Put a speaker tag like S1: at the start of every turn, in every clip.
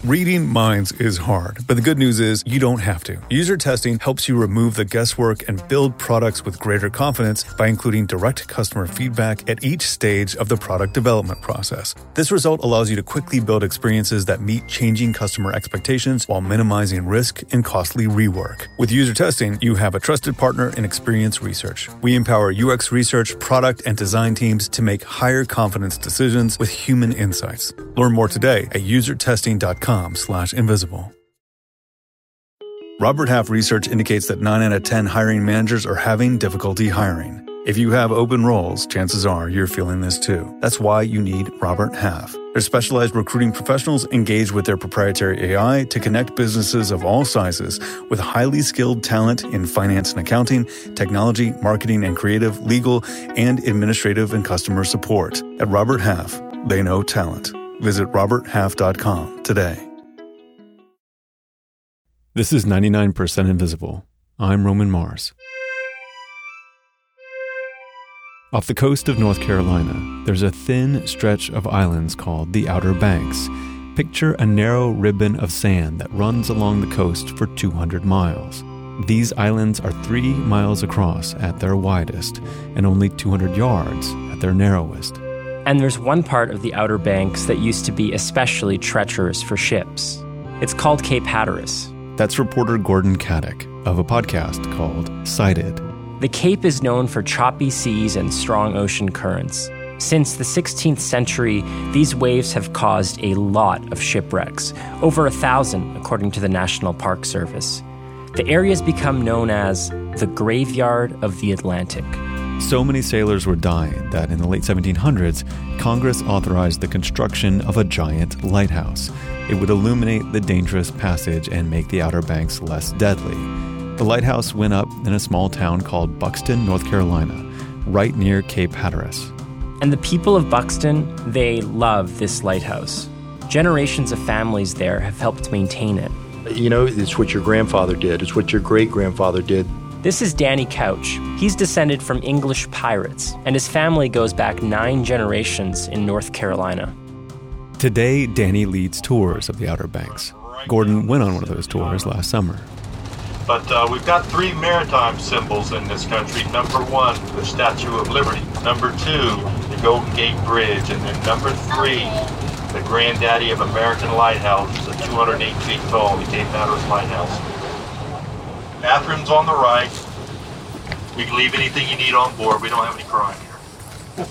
S1: Reading minds is hard, but the good news is you don't have to. User testing helps you remove the guesswork and build products with greater confidence by including direct customer feedback at each stage of the product development process. This result allows you to quickly build experiences that meet changing customer expectations while minimizing risk and costly rework. With user testing, you have a trusted partner in Experience Research. We empower UX research, product, and design teams to make higher confidence decisions with human insights. Learn more today at usertesting.com/invisible. Robert Half research indicates that 9 out of 10 hiring managers are having difficulty hiring. If you have open roles, chances are you're feeling this too. That's why you need Robert Half. Their specialized recruiting professionals engage with their proprietary AI to connect businesses of all sizes with highly skilled talent in finance and accounting, technology, marketing and creative, legal, and administrative and customer support. At Robert Half, they know talent. Visit roberthalf.com today.
S2: This is 99% Invisible. I'm Roman Mars. Off the coast of North Carolina, there's a thin stretch of islands called the Outer Banks. Picture a narrow ribbon of sand that runs along the coast for 200 miles. These islands are 3 miles across at their widest and only 200 yards at their narrowest.
S3: And there's one part of the Outer Banks that used to be especially treacherous for ships. It's called Cape Hatteras.
S2: That's reporter Gordon Caddick of a podcast called Sighted.
S3: The Cape is known for choppy seas and strong ocean currents. Since the 16th century, these waves have caused a lot of shipwrecks, over 1,000 according to the National Park Service. The area has become known as the Graveyard of the Atlantic.
S2: So many sailors were dying that in the late 1700s, Congress authorized the construction of a giant lighthouse. It would illuminate the dangerous passage and make the Outer Banks less deadly. The lighthouse went up in a small town called Buxton, North Carolina, right near Cape Hatteras.
S3: And the people of Buxton, they love this lighthouse. Generations of families there have helped maintain it.
S4: You know, it's what your grandfather did. It's what your great-grandfather did.
S3: This is Danny Couch. He's descended from English pirates, and his family goes back 9 generations in North Carolina.
S2: Today, Danny leads tours of the Outer Banks. Gordon went on one of those tours last summer.
S5: But we've got 3 maritime symbols in this country. Number 1, the Statue of Liberty. Number 2, the Golden Gate Bridge. And then number 3, the granddaddy of American lighthouses, a 208 feet tall, the Cape Hatteras Lighthouse. Bathroom's on the right. We can leave anything you need on board. We don't have any crime here.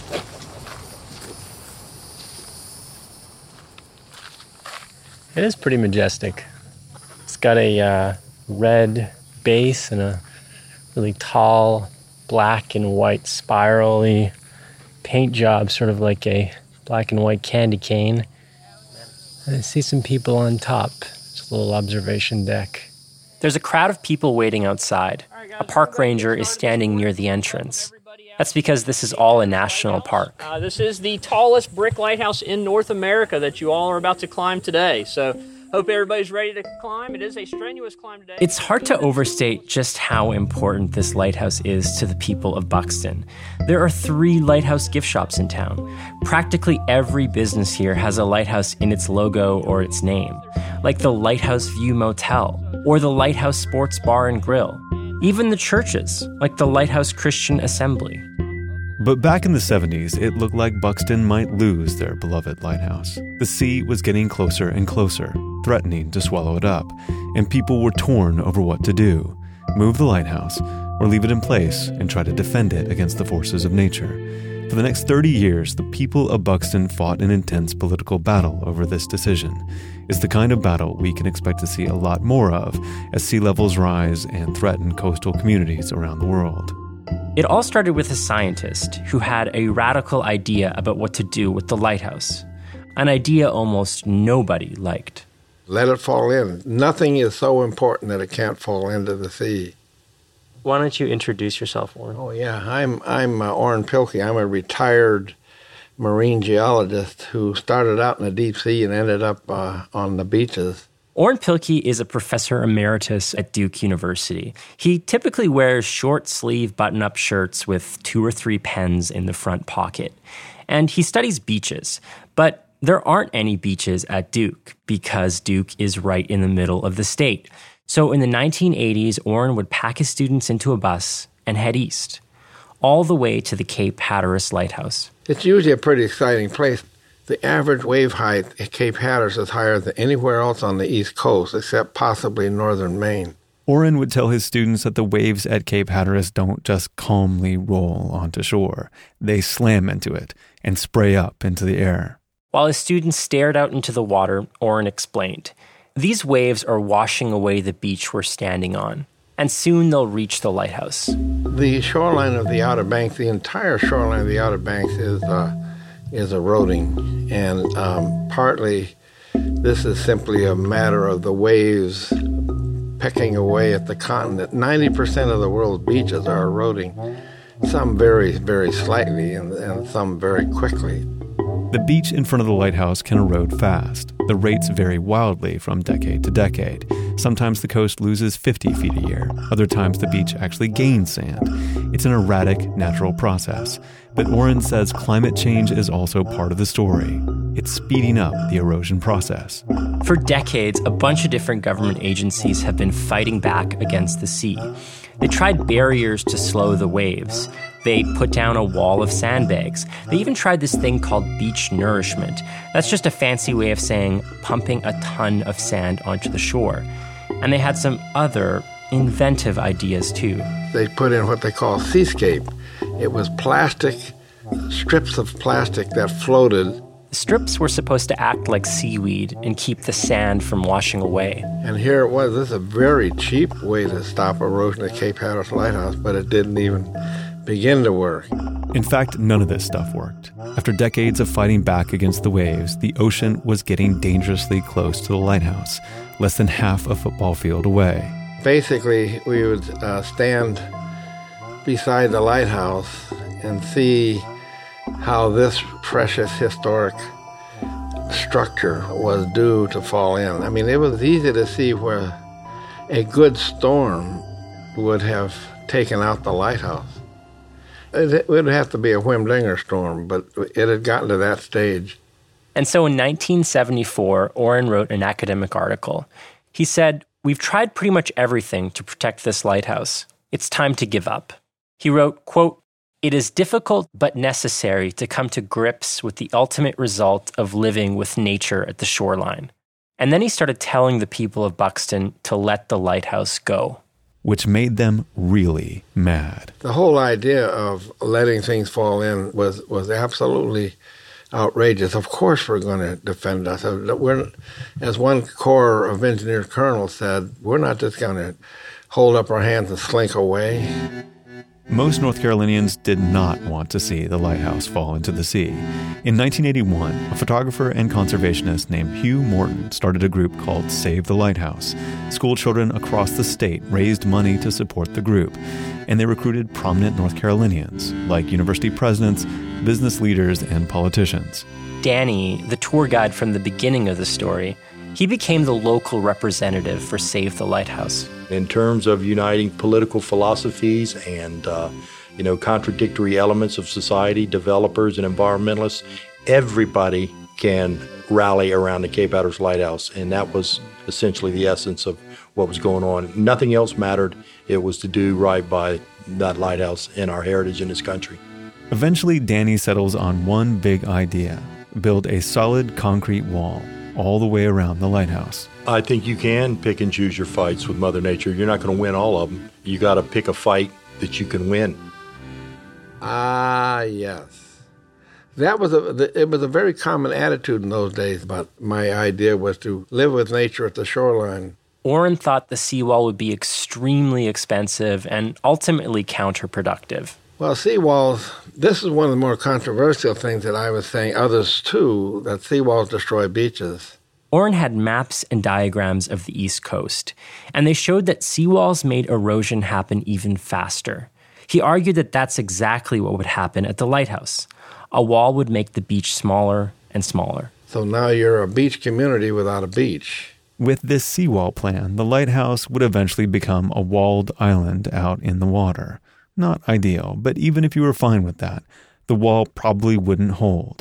S3: It is pretty majestic. It's got a red base and a really tall black and white spirally paint job, sort of like a black and white candy cane. And I see some people on top. It's a little observation deck. There's a crowd of people waiting outside. A park ranger is standing near the entrance. That's because this is all a national park.
S6: This is the tallest brick lighthouse in North America that you all are about to climb today. So hope everybody's ready to climb. It is a strenuous climb today.
S3: It's hard to overstate just how important this lighthouse is to the people of Buxton. There are 3 lighthouse gift shops in town. Practically every business here has a lighthouse in its logo or its name, like the Lighthouse View Motel or the Lighthouse Sports Bar and Grill. Even the churches, like the Lighthouse Christian Assembly.
S2: But back in the 70s, it looked like Buxton might lose their beloved lighthouse. The sea was getting closer and closer, threatening to swallow it up, and people were torn over what to do: move the lighthouse or leave it in place and try to defend it against the forces of nature. For the next 30 years, the people of Buxton fought an intense political battle over this decision. It's the kind of battle we can expect to see a lot more of as sea levels rise and threaten coastal communities around the world.
S3: It all started with a scientist who had a radical idea about what to do with the lighthouse. An idea almost nobody liked.
S7: Let it fall in. Nothing is so important that it can't fall into the sea.
S3: Why don't you introduce yourself, Orrin?
S7: Oh, yeah. I'm Orrin Pilkey. I'm a retired marine geologist who started out in the deep sea and ended up on the beaches.
S3: Orrin Pilkey is a professor emeritus at Duke University. He typically wears short-sleeve button-up shirts with 2 or 3 pens in the front pocket. And he studies beaches. But
S8: there aren't any beaches at Duke because Duke is right in the middle of the state. So in the 1980s, Orrin would pack his students into a bus and head east, all the way to the Cape Hatteras Lighthouse.
S7: It's usually a pretty exciting place. The average wave height at Cape Hatteras is higher than anywhere else on the East Coast, except possibly northern Maine.
S2: Orrin would tell his students that the waves at Cape Hatteras don't just calmly roll onto shore. They slam into it and spray up into the air.
S8: While his students stared out into the water, Orrin explained, "These waves are washing away the beach we're standing on, and soon they'll reach the lighthouse."
S7: The shoreline of the Outer Banks, the entire shoreline of the Outer Banks is eroding, and partly this is simply a matter of the waves pecking away at the continent. 90% of the world's beaches are eroding, some very, very slightly and some very quickly.
S2: The beach in front of the lighthouse can erode fast. The rates vary wildly from decade to decade. Sometimes the coast loses 50 feet a year. Other times the beach actually gains sand. It's an erratic, natural process. But Orrin says climate change is also part of the story. It's speeding up the erosion process.
S8: For decades, a bunch of different government agencies have been fighting back against the sea. They tried barriers to slow the waves. They put down a wall of sandbags. They even tried this thing called beach nourishment. That's just a fancy way of saying pumping a ton of sand onto the shore. And they had some other inventive ideas too.
S7: They put in what they call seascape. It was plastic, strips of plastic that floated.
S8: The strips were supposed to act like seaweed and keep the sand from washing away.
S7: And here it was. This is a very cheap way to stop erosion at Cape Hatteras Lighthouse, but it didn't even begin to work.
S2: In fact, none of this stuff worked. After decades of fighting back against the waves, the ocean was getting dangerously close to the lighthouse, less than half a football field away.
S7: Basically, we would stand beside the lighthouse and see how this precious historic structure was due to fall in. I mean, it was easy to see where a good storm would have taken out the lighthouse. It would have to be a Whimdinger storm, but it had gotten to that stage.
S8: And so in 1974, Orrin wrote an academic article. He said, "We've tried pretty much everything to protect this lighthouse. It's time to give up." He wrote, quote, "It is difficult but necessary to come to grips with the ultimate result of living with nature at the shoreline." And then he started telling the people of Buxton to let the lighthouse go.
S2: Which made them really mad.
S7: The whole idea of letting things fall in was absolutely outrageous. Of course we're going to defend us. As one Corps of Engineers colonel said, we're not just going to hold up our hands and slink away.
S2: Most North Carolinians did not want to see the lighthouse fall into the sea. In 1981, a photographer and conservationist named Hugh Morton started a group called Save the Lighthouse. School children across the state raised money to support the group, and they recruited prominent North Carolinians, like university presidents, business leaders, and politicians.
S8: Danny, the tour guide from the beginning of the story, he became the local representative for Save the Lighthouse.
S4: In terms of uniting political philosophies and, contradictory elements of society, developers and environmentalists, everybody can rally around the Cape Hatteras Lighthouse. And that was essentially the essence of what was going on. Nothing else mattered. It was to do right by that lighthouse and our heritage in this country.
S2: Eventually, Danny settles on one big idea: build a solid concrete wall all the way around the lighthouse.
S4: I think you can pick and choose your fights with Mother Nature. You're not going to win all of them. You got to pick a fight that you can win.
S7: Ah, yes. It was a very common attitude in those days, but my idea was to live with nature at the shoreline.
S8: Orrin thought the seawall would be extremely expensive and ultimately counterproductive.
S7: Well, seawalls, this is one of the more controversial things that I was saying, others too, that seawalls destroy beaches.
S8: Orrin had maps and diagrams of the East Coast, and they showed that seawalls made erosion happen even faster. He argued that that's exactly what would happen at the lighthouse. A wall would make the beach smaller and smaller.
S7: So now you're a beach community without a beach.
S2: With this seawall plan, the lighthouse would eventually become a walled island out in the water. Not ideal, but even if you were fine with that, the wall probably wouldn't hold.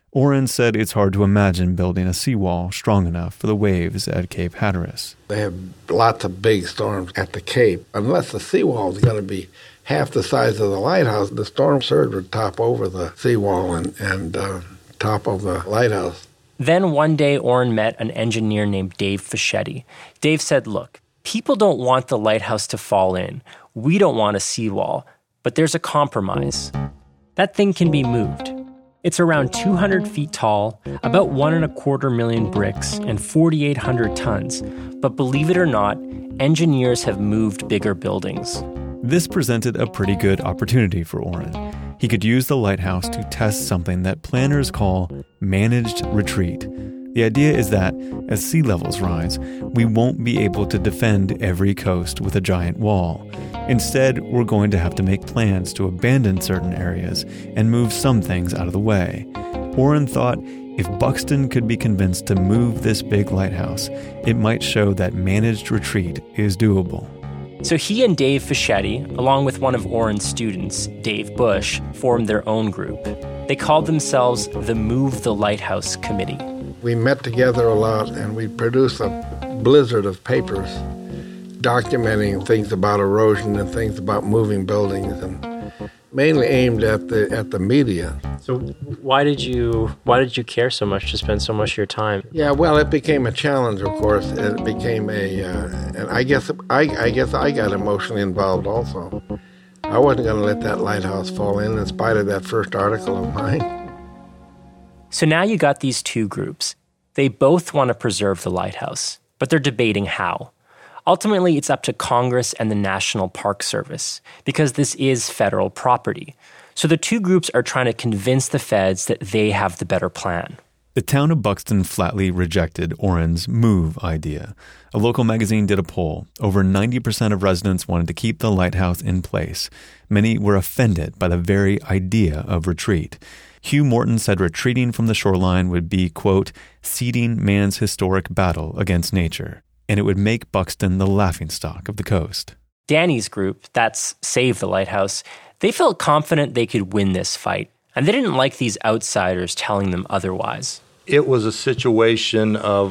S2: Orrin said it's hard to imagine building a seawall strong enough for the waves at Cape Hatteras.
S7: They have lots of big storms at the Cape. Unless the seawall is going to be half the size of the lighthouse, the storm surge would top over the seawall and top of the lighthouse.
S8: Then one day, Orrin met an engineer named Dave Fischetti. Dave said, look, people don't want the lighthouse to fall in. We don't want a seawall, but there's a compromise. That thing can be moved. It's around 200 feet tall, about 1.25 million bricks, and 4,800 tons. But believe it or not, engineers have moved bigger buildings.
S2: This presented a pretty good opportunity for Orrin. He could use the lighthouse to test something that planners call managed retreat. The idea is that as sea levels rise, we won't be able to defend every coast with a giant wall. Instead, we're going to have to make plans to abandon certain areas and move some things out of the way. Orrin thought if Buxton could be convinced to move this big lighthouse, it might show that managed retreat is doable.
S8: So he and Dave Fischetti, along with one of Orrin's students, Dave Bush, formed their own group. They called themselves the Move the Lighthouse Committee.
S7: We met together a lot, and we produced a blizzard of papers documenting things about erosion and things about moving buildings, and mainly aimed at the media.
S3: So why did you care so much to spend so much of your time?
S7: Yeah, well, it became a challenge, of course. It became and I guess I got emotionally involved also. I wasn't going to let that lighthouse fall in spite of that first article of mine.
S8: So now you got these two groups. They both want to preserve the lighthouse, but they're debating how. Ultimately, it's up to Congress and the National Park Service, because this is federal property. So the two groups are trying to convince the feds that they have the better plan.
S2: The town of Buxton flatly rejected Orrin's move idea. A local magazine did a poll. Over 90% of residents wanted to keep the lighthouse in place. Many were offended by the very idea of retreat. Hugh Morton said retreating from the shoreline would be, quote, ceding man's historic battle against nature, and it would make Buxton the laughingstock of the coast.
S8: Danny's group, that's Save the Lighthouse, they felt confident they could win this fight, and they didn't like these outsiders telling them otherwise.
S4: It was a situation of,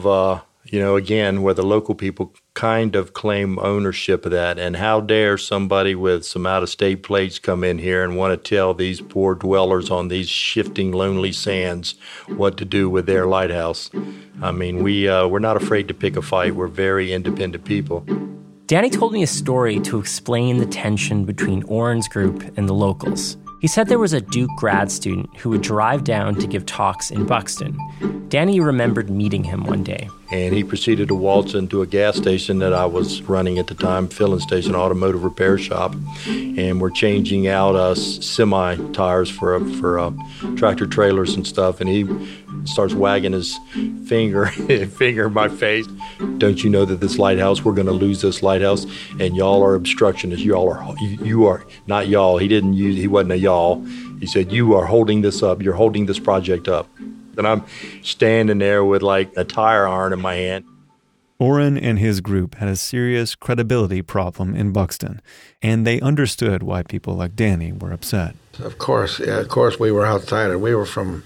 S4: again, where the local people kind of claim ownership of that. And how dare somebody with some out-of-state plates come in here and want to tell these poor dwellers on these shifting, lonely sands what to do with their lighthouse. I mean, we're not afraid to pick a fight. We're very independent people.
S8: Danny told me a story to explain the tension between Orrin's group and the locals. He said there was a Duke grad student who would drive down to give talks in Buxton. Danny remembered meeting him one day.
S4: And he proceeded to waltz into a gas station that I was running at the time, filling station, automotive repair shop. And we're changing out semi-tires for tractor trailers and stuff. And he starts wagging his finger in my face. Don't you know that this lighthouse, we're going to lose this lighthouse? And y'all are obstructionists. You are not y'all. He wasn't a y'all. He said, you are holding this up. You're holding this project up. And I'm standing there with like a tire iron in my hand.
S2: Orrin and his group had a serious credibility problem in Buxton, and they understood why people like Danny were upset.
S7: Of course we were outsiders. We were from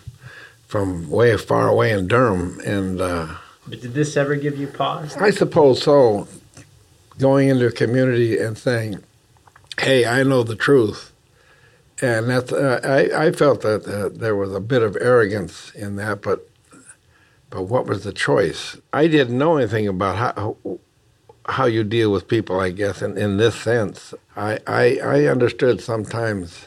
S7: way far away in Durham. And
S3: But did this ever give you pause?
S7: I suppose so. Going into a community and saying, hey, I know the truth. And that's, I felt that there was a bit of arrogance in that, but what was the choice? I didn't know anything about how you deal with people, I guess, in this sense. I understood sometimes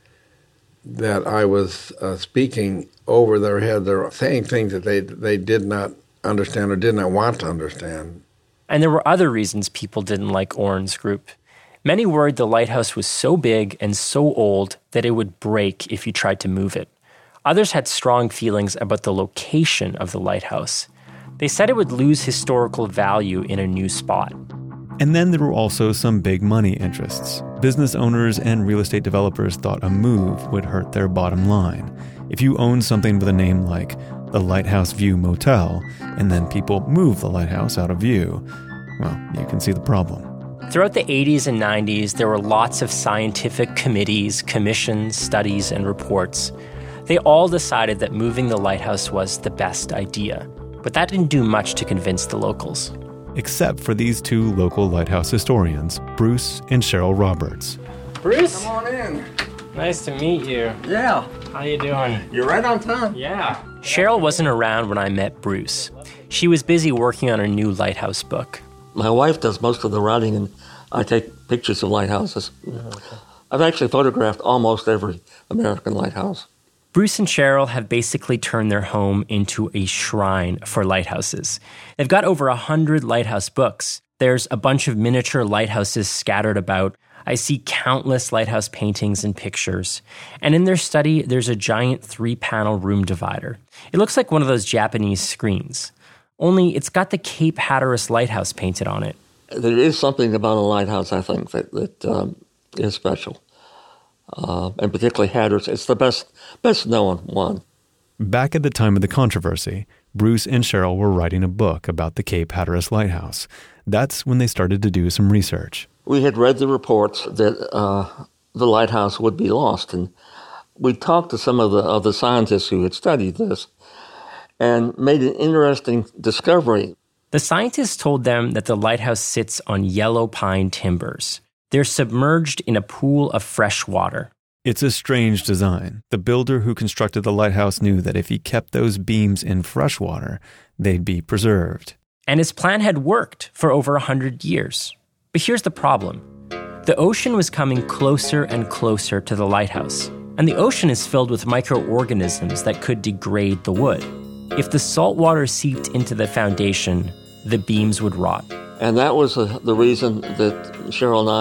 S7: that I was speaking over their head. They're saying things that they did not understand or did not want to understand.
S8: And there were other reasons people didn't like Orrin's group. Many worried the lighthouse was so big and so old that it would break if you tried to move it. Others had strong feelings about the location of the lighthouse. They said it would lose historical value in a new spot.
S2: And then there were also some big money interests. Business owners and real estate developers thought a move would hurt their bottom line. If you own something with a name like the Lighthouse View Motel, and then people move the lighthouse out of view, well, you can see the problem.
S8: Throughout the 80s and 90s, there were lots of scientific committees, commissions, studies, and reports. They all decided that moving the lighthouse was the best idea, but that didn't do much to convince the locals.
S2: Except for these two local lighthouse historians, Bruce and Cheryl Roberts.
S3: Bruce?
S7: Come on in.
S3: Nice to meet you.
S7: Yeah,
S3: How you doing?
S7: you're right on time.
S3: Yeah.
S8: Cheryl wasn't around when I met Bruce. She was busy working on a new lighthouse book.
S9: My wife does most of the writing, and I take pictures of lighthouses. I've actually photographed almost every American lighthouse.
S8: Bruce and Cheryl have basically turned their home into a shrine for lighthouses. They've got over 100 lighthouse books. There's a bunch of miniature lighthouses scattered about. I see countless lighthouse paintings and pictures. And in their study, there's a giant 3-panel room divider. It looks like one of those Japanese screens. Only it's got the Cape Hatteras Lighthouse painted on it.
S9: There is something about a lighthouse, I think, that is special. And particularly Hatteras. It's the best known one.
S2: Back at the time of the controversy, Bruce and Cheryl were writing a book about the Cape Hatteras Lighthouse. That's when they started to do some research.
S9: We had read the reports that the lighthouse would be lost, and we talked to some of the scientists who had studied this and made an interesting discovery.
S8: The scientists told them that the lighthouse sits on yellow pine timbers. They're submerged in a pool of fresh water.
S2: It's a strange design. The builder who constructed the lighthouse knew that if he kept those beams in fresh water, they'd be preserved.
S8: And his plan had worked for over 100 years. But here's the problem. The ocean was coming closer and closer to the lighthouse, and the ocean is filled with microorganisms that could degrade the wood. If the salt water seeped into the foundation, the beams would rot.
S9: And that was the reason that Cheryl and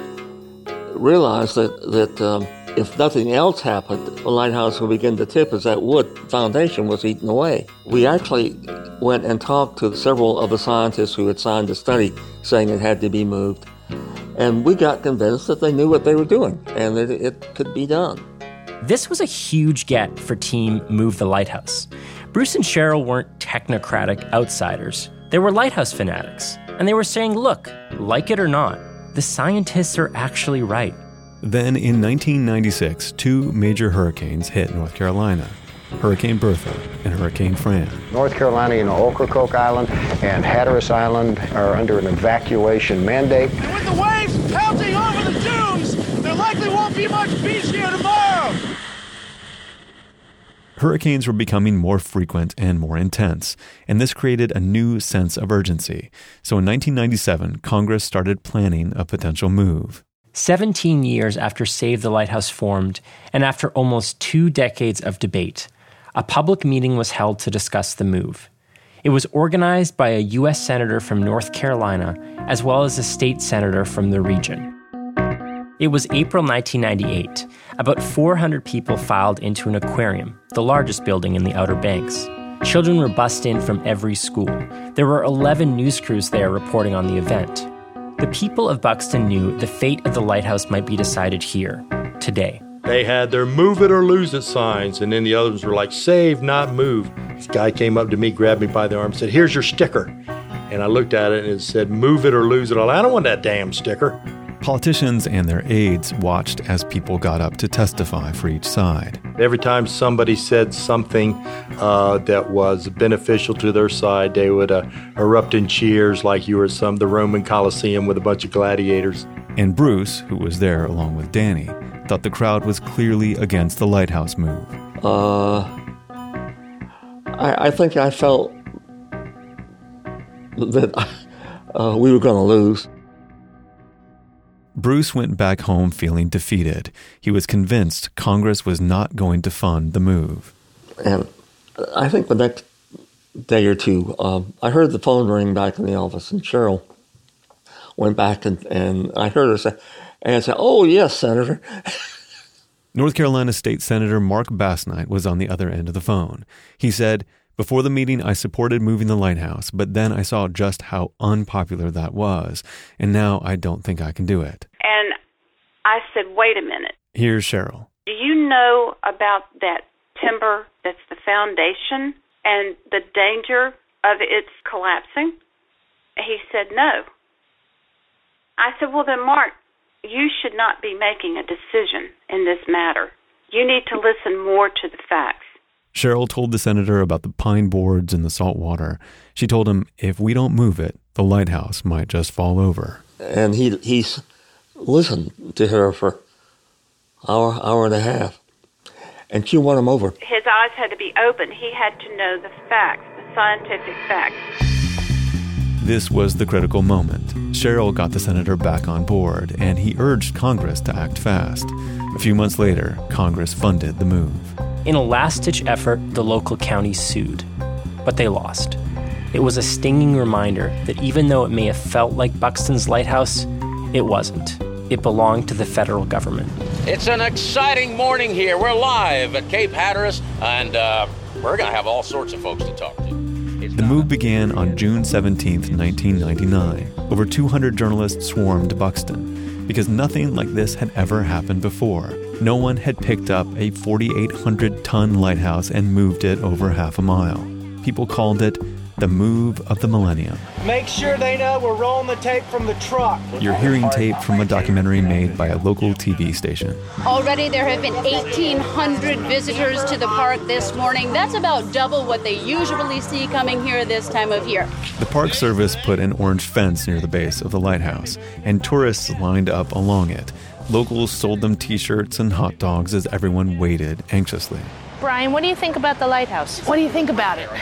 S9: I realized that if nothing else happened, the lighthouse would begin to tip as that wood foundation was eaten away. We actually went and talked to several of the scientists who had signed the study saying it had to be moved. And we got convinced that they knew what they were doing and that it could be done.
S8: This was a huge get for Team Move the Lighthouse. Bruce and Cheryl weren't technocratic outsiders. They were lighthouse fanatics. And they were saying, look, like it or not, the scientists are actually right.
S2: Then in 1996, 2 major hurricanes hit North Carolina. Hurricane Bertha and Hurricane Fran.
S10: North Carolina, Ocracoke Island and Hatteras Island are under an evacuation mandate.
S11: And with the waves pelting over the dunes, there likely won't be much beach here tomorrow.
S2: Hurricanes were becoming more frequent and more intense, and this created a new sense of urgency. So in 1997, Congress started planning a potential move.
S8: 17 years after Save the Lighthouse formed, and after almost 2 decades of debate, a public meeting was held to discuss the move. It was organized by a U.S. Senator from North Carolina, as well as a state senator from the region. It was April 1998. About 400 people filed into an aquarium, the largest building in the Outer Banks. Children were bussed in from every school. There were 11 news crews there reporting on the event. The people of Buxton knew the fate of the lighthouse might be decided here, today.
S4: They had their move it or lose it signs, and then the others were like, save, not move. This guy came up to me, grabbed me by the arm, and said, here's your sticker. And I looked at it and it said, move it or lose it all. I don't want that damn sticker.
S2: Politicians and their aides watched as people got up to testify for each side.
S4: Every time somebody said something that was beneficial to their side, they would erupt in cheers like you were at the Roman Colosseum with a bunch of gladiators.
S2: And Bruce, who was there along with Danny, thought the crowd was clearly against the lighthouse move.
S9: I think I felt that we were going to lose.
S2: Bruce went back home feeling defeated. He was convinced Congress was not going to fund the move.
S9: And I think the next day or two, I heard the phone ring back in the office, and Cheryl went back and I heard her say, oh, yes, Senator.
S2: North Carolina State Senator Mark Basnight was on the other end of the phone. He said, before the meeting, I supported moving the lighthouse, but then I saw just how unpopular that was, and now I don't think I can do it.
S12: And I said, wait a minute.
S2: Here's Cheryl.
S12: Do you know about that timber that's the foundation and the danger of its collapsing? He said, no. I said, well then, Mark, you should not be making a decision in this matter. You need to listen more to the facts.
S2: Cheryl told the senator about the pine boards and the salt water. She told him, if we don't move it, the lighthouse might just fall over.
S9: And he listened to her for hour and a half. And she won him over.
S12: His eyes had to be open. He had to know the facts, the scientific facts.
S2: This was the critical moment. Cheryl got the senator back on board, and he urged Congress to act fast. A few months later, Congress funded the move.
S8: In a last-ditch effort, the local county sued, but they lost. It was a stinging reminder that even though it may have felt like Buxton's lighthouse, it wasn't. It belonged to the federal government.
S13: It's an exciting morning here. We're live at Cape Hatteras, and we're going to have all sorts of folks to talk to.
S2: The move began on June 17th, 1999. Over 200 journalists swarmed Buxton because nothing like this had ever happened before. No one had picked up a 4,800-ton lighthouse and moved it over half a mile. People called it the move of the millennium.
S14: Make sure they know we're rolling the tape from the truck.
S2: You're hearing tape from a documentary made by a local TV station.
S15: Already there have been 1,800 visitors to the park this morning. That's about double what they usually see coming here this time of year.
S2: The Park Service put an orange fence near the base of the lighthouse, and tourists lined up along it. Locals sold them t-shirts and hot dogs as everyone waited anxiously.
S16: Brian, what do you think about the lighthouse? What do you think about it?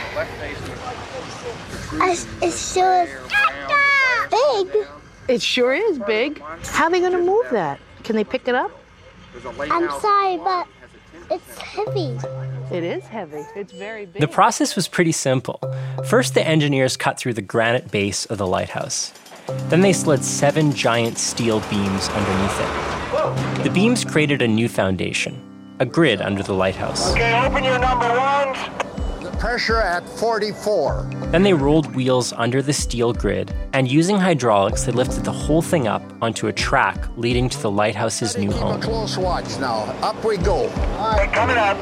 S17: It's sure big.
S16: It sure is big. How are they going to move that? Can they pick it up?
S17: I'm sorry, but it's heavy.
S16: It is heavy. It's very big.
S8: The process was pretty simple. First, the engineers cut through the granite base of the lighthouse. Then they slid 7 giant steel beams underneath it. The beams created a new foundation, a grid under the lighthouse.
S11: Okay, open your number ones.
S10: Pressure at 44.
S8: Then they rolled wheels under the steel grid, and using hydraulics, they lifted the whole thing up onto a track leading to the lighthouse's new home.
S10: Keep a close watch now. Up we go.
S11: All right, coming up.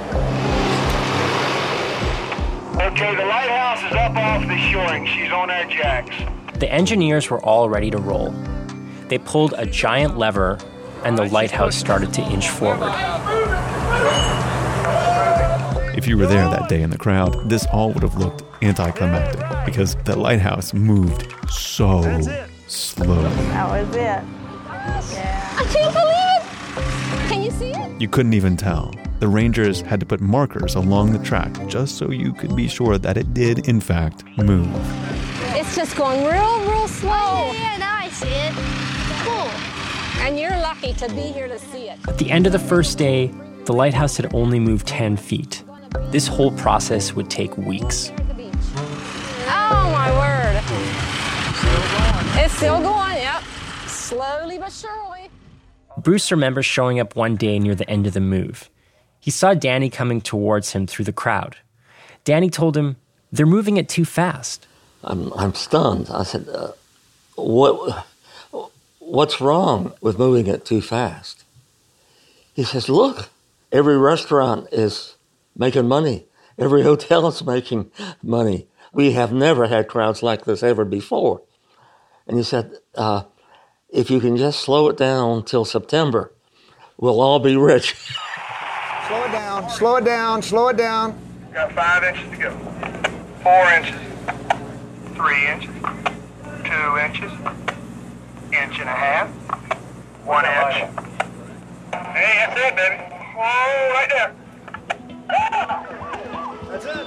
S11: Okay, the lighthouse is up off the shoring. She's on our jacks.
S8: The engineers were all ready to roll. They pulled a giant lever, and the lighthouse started to inch forward.
S2: If you were there that day in the crowd, this all would have looked anticlimactic because the lighthouse moved so slowly.
S16: That was it.
S17: Yeah. I can't believe it! Can you see it?
S2: You couldn't even tell. The rangers had to put markers along the track just so you could be sure that it did, in fact, move.
S16: It's just going real slow.
S17: Yeah, now I see it. Cool.
S16: And you're lucky to be here to see it.
S8: At the end of the first day, the lighthouse had only moved 10 feet. This whole process would take weeks.
S16: Oh, my word. It's still going, yep. Slowly but surely.
S8: Bruce remembers showing up one day near the end of the move. He saw Danny coming towards him through the crowd. Danny told him, they're moving it too fast.
S9: I'm stunned. I said, what's wrong with moving it too fast? He says, look, every restaurant is making money. Every hotel is making money. We have never had crowds like this ever before. And he said, if you can just slow it down till September, we'll all be rich.
S10: Slow it down, slow it down, slow it down.
S11: Got 5 inches to go. 4 inches. 3 inches. 2 inches. Inch and a half. 1 inch. Hey, that's it, baby. Whoa, right there. That's it.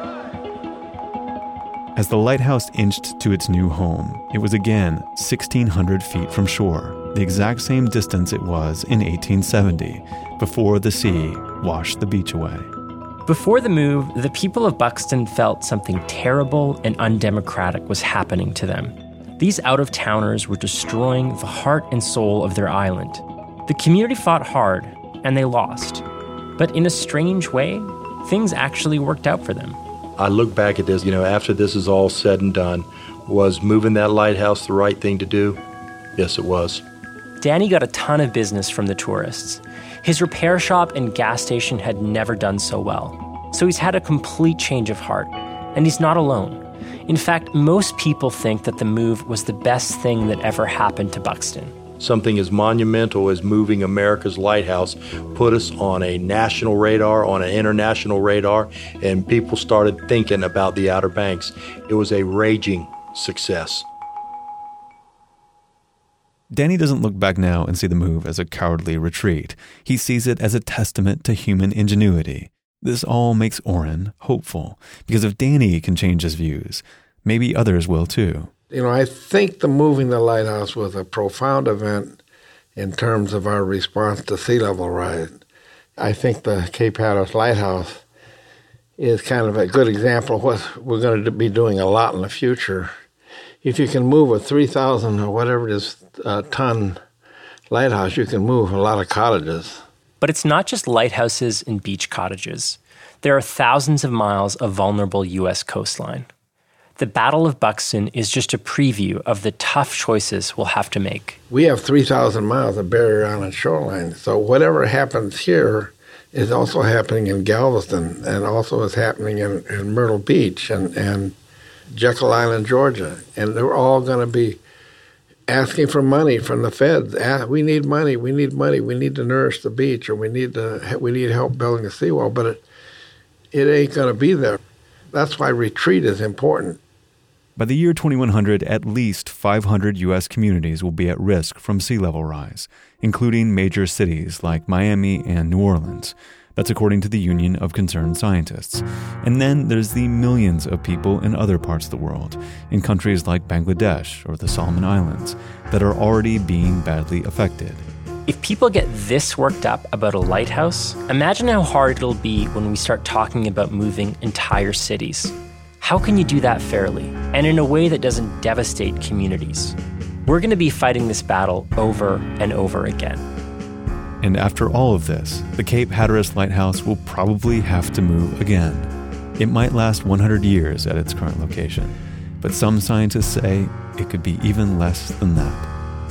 S2: As the lighthouse inched to its new home, it was again 1,600 feet from shore, the exact same distance it was in 1870, before the sea washed the beach away.
S8: Before the move, the people of Buxton felt something terrible and undemocratic was happening to them. These out-of-towners were destroying the heart and soul of their island. The community fought hard, and they lost. But in a strange way, things actually worked out for them.
S4: I look back at this, after this is all said and done, was moving that lighthouse the right thing to do? Yes, it was.
S8: Danny got a ton of business from the tourists. His repair shop and gas station had never done so well. So he's had a complete change of heart, and he's not alone. In fact, most people think that the move was the best thing that ever happened to Buxton.
S4: something as monumental as moving America's lighthouse put us on a national radar, on an international radar, and people started thinking about the Outer Banks. It was a raging success.
S2: Danny doesn't look back now and see the move as a cowardly retreat. He sees it as a testament to human ingenuity. This all makes Orrin hopeful, because if Danny can change his views, maybe others will too.
S7: I think the moving the lighthouse was a profound event in terms of our response to sea level rise. I think the Cape Hatteras Lighthouse is kind of a good example of what we're going to be doing a lot in the future. If you can move a 3,000 or whatever it is ton lighthouse, you can move a lot of cottages.
S8: But it's not just lighthouses and beach cottages. There are thousands of miles of vulnerable U.S. coastline. The Battle of Buxton is just a preview of the tough choices we'll have to make.
S7: We have 3,000 miles of Barrier Island shoreline, so whatever happens here is also happening in Galveston and also is happening in Myrtle Beach and Jekyll Island, Georgia. And they're all going to be asking for money from the feds. We need money, we need money, we need to nourish the beach, or we need help building a seawall, but it ain't going to be there. That's why retreat is important.
S2: By the year 2100, at least 500 U.S. communities will be at risk from sea level rise, including major cities like Miami and New Orleans. That's according to the Union of Concerned Scientists. And then there's the millions of people in other parts of the world, in countries like Bangladesh or the Solomon Islands, that are already being badly affected.
S8: If people get this worked up about a lighthouse, imagine how hard it'll be when we start talking about moving entire cities. How can you do that fairly, and in a way that doesn't devastate communities? We're going to be fighting this battle over and over again.
S2: And after all of this, the Cape Hatteras Lighthouse will probably have to move again. It might last 100 years at its current location, but some scientists say it could be even less than that.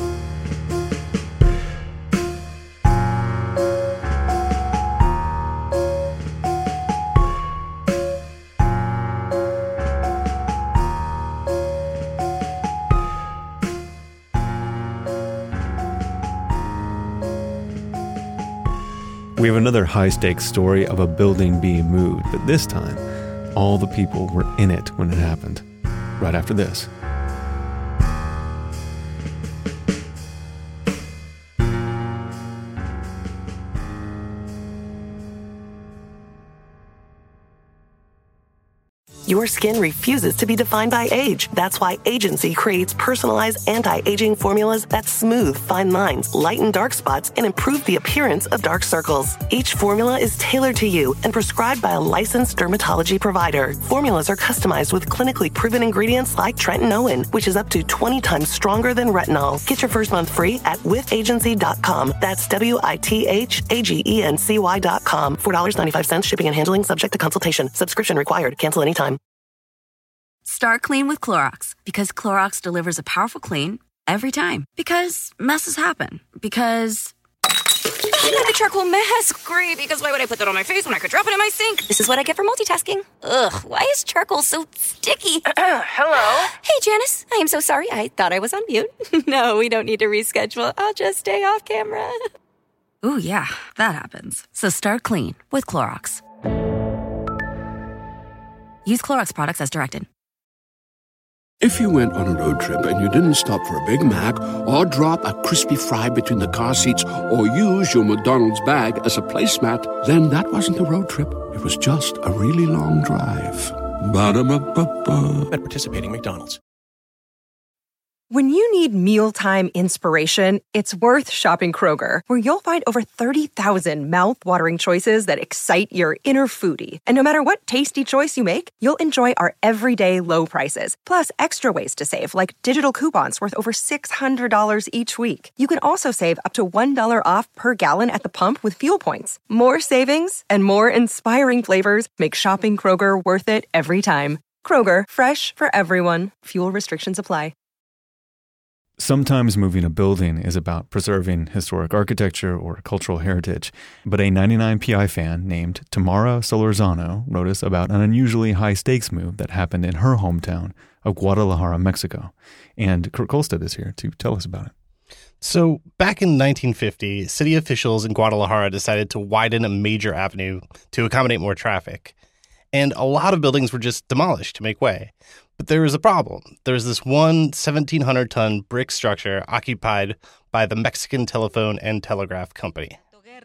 S2: We have another high-stakes story of a building being moved, but this time, all the people were in it when it happened. Right after this.
S18: Your skin refuses to be defined by age. That's why Agency creates personalized anti-aging formulas that smooth fine lines, lighten dark spots, and improve the appearance of dark circles. Each formula is tailored to you and prescribed by a licensed dermatology provider. Formulas are customized with clinically proven ingredients like Trenton Owen, which is up to 20 times stronger than retinol. Get your first month free at withagency.com. That's WITHAGENCY.com. $4.95 shipping and handling subject to consultation. Subscription required. Cancel anytime.
S19: Start clean with Clorox, because Clorox delivers a powerful clean every time. Because messes happen. Because the charcoal mask. Great, because why would I put that on my face when I could drop it in my sink? This is what I get for multitasking. Ugh, why is charcoal so sticky?
S20: Hello?
S19: Hey, Janice. I am so sorry. I thought I was on mute. No, we don't need to reschedule. I'll just stay off camera. Ooh, yeah, that happens. So start clean with Clorox. Use Clorox products as directed.
S21: If you went on a road trip and you didn't stop for a Big Mac or drop a crispy fry between the car seats or use your McDonald's bag as a placemat, then that wasn't a road trip. It was just a really long drive. Ba-da-ba-ba-ba.
S22: At participating McDonald's.
S23: When you need mealtime inspiration, it's worth shopping Kroger, where you'll find over 30,000 mouth-watering choices that excite your inner foodie. And no matter what tasty choice you make, you'll enjoy our everyday low prices, plus extra ways to save, like digital coupons worth over $600 each week. You can also save up to $1 off per gallon at the pump with fuel points. More savings and more inspiring flavors make shopping Kroger worth it every time. Kroger, fresh for everyone. Fuel restrictions apply.
S2: Sometimes moving a building is about preserving historic architecture or cultural heritage, but a 99PI fan named Tamara Solorzano wrote us about an unusually high-stakes move that happened in her hometown of Guadalajara, Mexico. And Kurt Kolstad is here to tell us about it.
S1: So back in 1950, city officials in Guadalajara decided to widen a major avenue to accommodate more traffic. And a lot of buildings were just demolished to make way. But there was a problem. There was this one 1,700-ton brick structure occupied by the Mexican Telephone and Telegraph Company.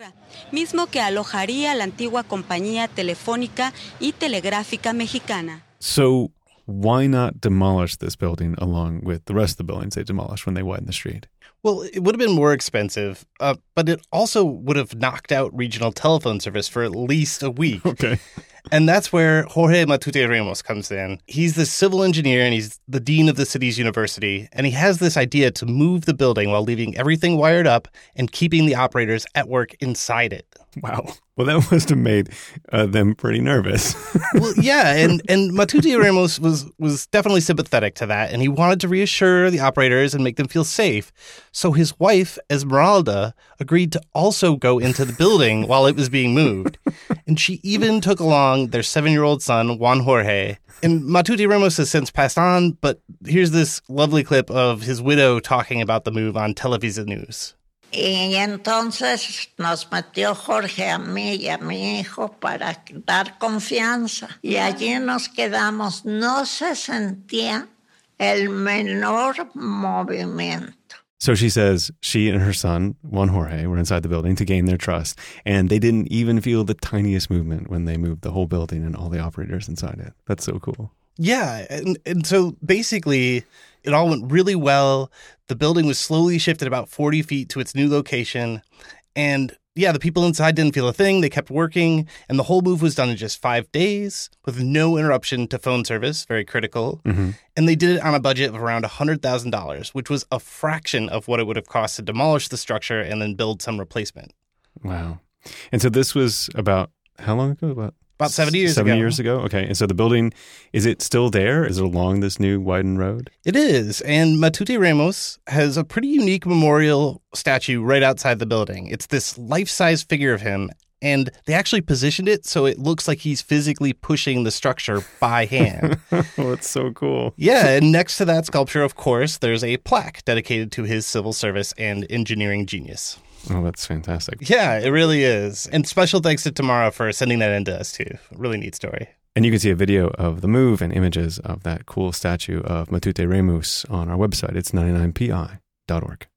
S20: Mismo que alojaría la antigua compañía telefónica y telegráfica mexicana.
S2: So why not demolish this building along with the rest of the buildings they demolished when they widened the street?
S1: Well, it would have been more expensive, but it also would have knocked out regional telephone service for at least a week.
S2: Okay.
S1: And that's where Jorge Matute Ramos comes in. He's the civil engineer and he's the dean of the city's university. And he has this idea to move the building while leaving everything wired up and keeping the operators at work inside it.
S2: Wow. Well, that must have made them pretty nervous.
S1: Well, yeah, and Matute Ramos was definitely sympathetic to that, and he wanted to reassure the operators and make them feel safe. So his wife, Esmeralda, agreed to also go into the building while it was being moved. And she even took along their 7-year-old son, Juan Jorge. And Matute Ramos has since passed on, but here's this lovely clip of his widow talking about the move on Televisa News.
S22: Y entonces nos metió Jorge a mí y a mi hijo para dar confianza. Y allí nos quedamos. No se sentía el menor movimiento.
S2: So she says she and her son, Juan Jorge, were inside the building to gain their trust. And they didn't even feel the tiniest movement when they moved the whole building and all the operators inside it. That's so cool.
S1: Yeah, and so basically it all went really well. The building was slowly shifted about 40 feet to its new location. And yeah, the people inside didn't feel a thing. They kept working. And the whole move was done in just 5 days with no interruption to phone service, very critical.
S2: Mm-hmm.
S1: And they did it on a budget of around $100,000, which was a fraction of what it would have cost to demolish the structure and then build some replacement.
S2: Wow. And so this was about how long ago?
S1: About 70 years ago.
S2: 70 years ago? Okay. And so the building, is it still there? Is it along this new widened road?
S1: It is. And Matute Ramos has a pretty unique memorial statue right outside the building. It's this life-size figure of him, and they actually positioned it so it looks like he's physically pushing the structure by hand.
S2: Oh, that's so cool.
S1: Yeah, and next to that sculpture, of course, there's a plaque dedicated to his civil service and engineering genius.
S2: Oh, that's fantastic.
S1: Yeah, it really is. And special thanks to Tamara for sending that in to us, too. Really neat story.
S2: And you can see a video of the move and images of that cool statue of Matute Ramos on our website. It's 99pi.org.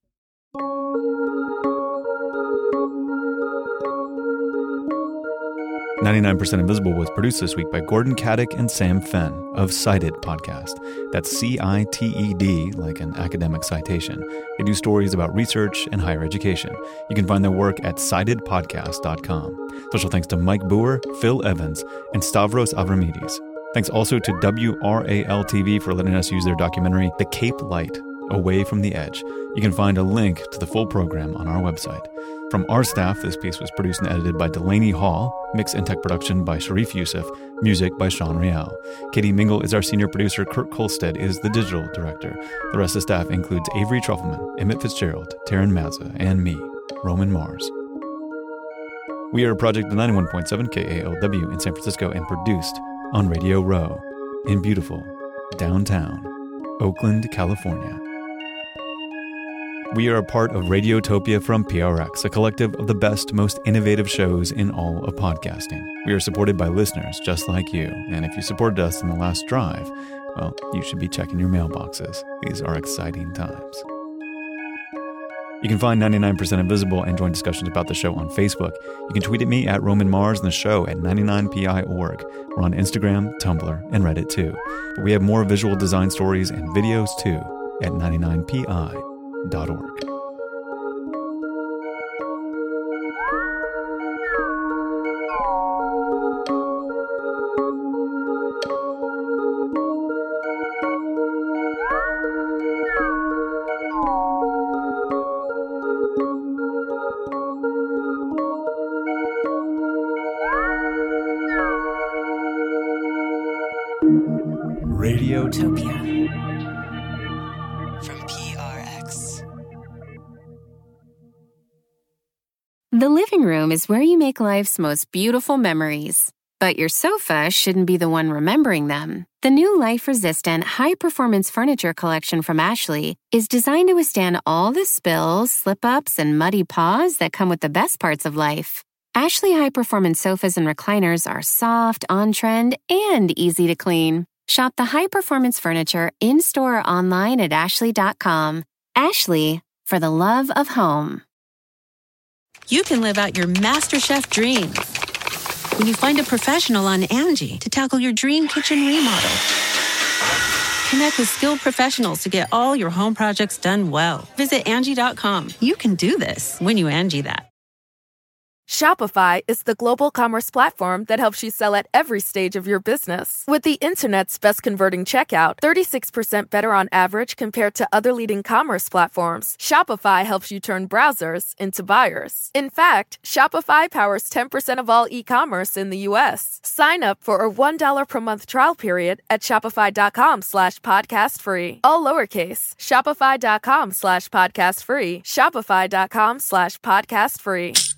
S2: "99% Invisible" was produced this week by Gordon Caddick and Sam Fenn of Cited Podcast. That's CITED, like an academic citation. They do stories about research and higher education. You can find their work at citedpodcast.com. Special thanks to Mike Boer, Phil Evans, and Stavros Avramidis. Thanks also to WRAL-TV for letting us use their documentary, The Cape Light, Away from the Edge. You can find a link to the full program on our website. From our staff, this piece was produced and edited by Delaney Hall, mix and tech production by Sharif Youssef, music by Sean Real. Katie Mingle is our senior producer, Kirk Kolstad is the digital director. The rest of the staff includes Avery Trufelman, Emmett Fitzgerald, Taryn Mazza, and me, Roman Mars. We are a project of 91.7 KALW in San Francisco and produced on Radio Row in beautiful downtown Oakland, California. We are a part of Radiotopia from PRX, a collective of the best, most innovative shows in all of podcasting. We are supported by listeners just like you, and if you supported us in the last drive, well, you should be checking your mailboxes. These are exciting times. You can find 99% Invisible and join discussions about the show on Facebook. You can tweet at me at Roman Mars and the show at 99pi.org. We're on Instagram, Tumblr, and Reddit too. But we have more visual design stories and videos too at 99pi.org.
S18: Radiotopia.
S24: The living room is where you make life's most beautiful memories.
S3: But your sofa shouldn't be the one remembering them. The new life-resistant, high-performance furniture collection from Ashley is designed to withstand all the spills, slip-ups, and muddy paws that come with the best parts of life. Ashley high-performance sofas and recliners are soft, on-trend, and easy to clean. Shop the high-performance furniture in-store or online at ashley.com. Ashley, for the love of home.
S5: You can live out your MasterChef dreams when you find a professional on Angie to tackle your dream kitchen remodel. Connect with skilled professionals to get all your home projects done well. Visit Angie.com. You can do this when you Angie that.
S6: Shopify is the global commerce platform that helps you sell at every stage of your business. With the internet's best converting checkout, 36% better on average compared to other leading commerce platforms, Shopify helps you turn browsers into buyers. In fact, Shopify powers 10% of all e-commerce in the U.S. Sign up for a $1 per month trial period at shopify.com/podcastfree. All lowercase, shopify.com/podcastfree, shopify.com/podcastfree.